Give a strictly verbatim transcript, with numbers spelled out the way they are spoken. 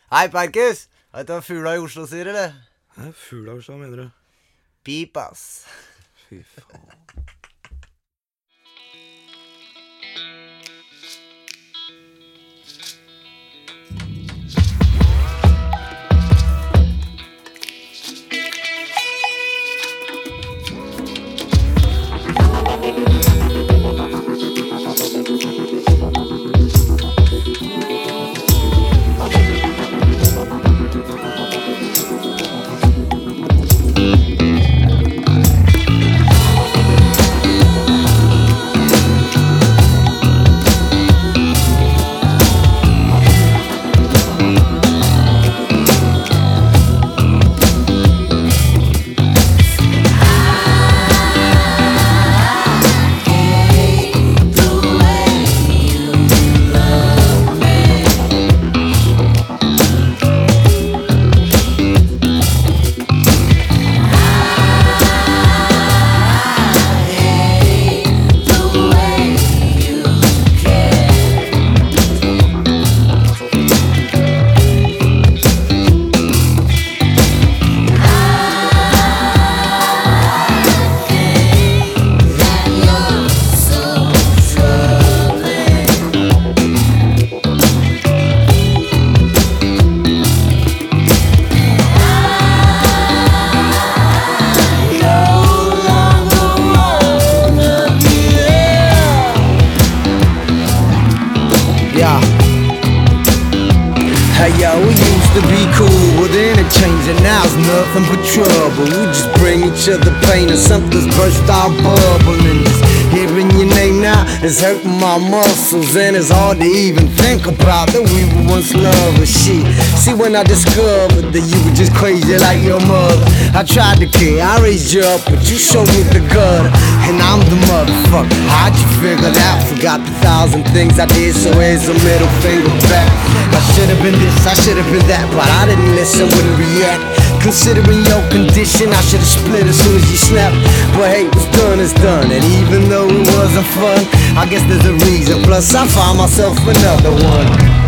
Hei, Perkis. Vet du hva fugla i Oslo sier, eller? Hæ? Fugla i Oslo, hva mener du? Pip, ass. Fy faen. Hey yo, we used to be cool, but then it changed and now it's nothing but trouble. We just bring each other pain and something's burst our bubble. And just hearing your name now is hurting my muscles. And it's hard to even think about that we were once lovers. Shit, see when I discovered that you were just crazy like your mother, I tried to care, I raised you up, but you showed me the gutter. And I'm the motherfucker, how'd you figure that? Forgot the thousand things I did, so here's a middle finger back. I should've been this, I should've been that, but I didn't listen, wouldn't react. Considering your condition, I should've split as soon as you snapped. But hey, what's done is done, and even though it wasn't fun, I guess there's a reason. Plus I found myself another one.